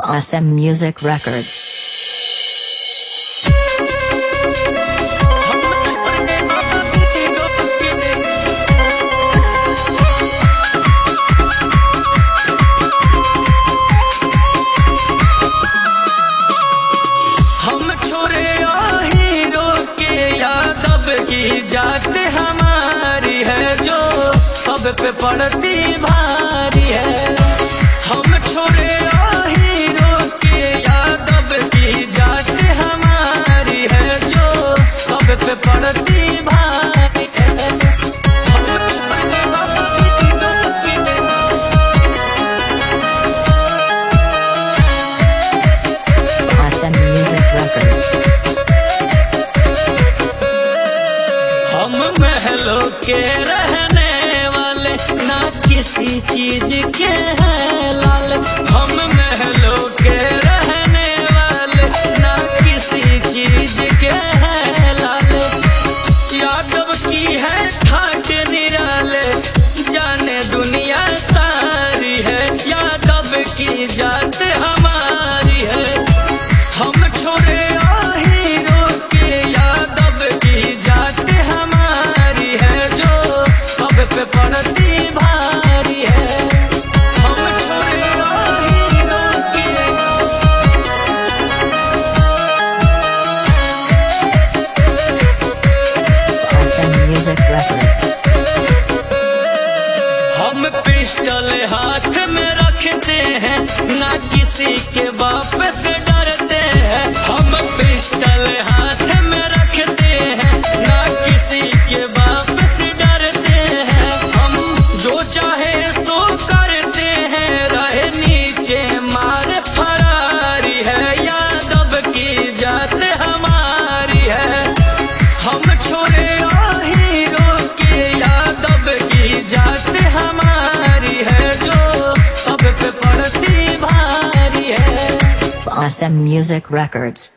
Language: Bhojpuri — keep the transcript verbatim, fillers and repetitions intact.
Awesome Music Records. की जात हमारी है जो सब पे पड़ती भारी है। हम छोड़े हीरो के यादव की जात हमारी है जो सब पे पड़ती भारी है। हम छोड़े बाबा की Awesome Music Records. हम महलों के रहने वाले ना किसी चीज के हैं लाल। हम महलों के रहने वाले ना किसी चीज के हैं लाल। यादव की है ठाट निराले जाने दुनिया सारी है। यादव की जात हमारी है। हम छोड़े हीरो के यादव की जात हमारी है जो सब पे पड़ती भारी है। हम छोड़े हीरो के Awesome Music Records. हम पिस्टल हाथ में रखते हैं ना किसी के बाप से डरते हैं। हम पिस्टल हाथ में रखते हैं ना किसी के बाप से डरते हैं। हम जो चाहे सो करते हैं रहे नीचे मार फरारी है। यादव की जात हमारी है। हम छोड़े हीरो के यादव की जात हमारी है जो सब पे पड़ती भारी है। Awesome Music Records.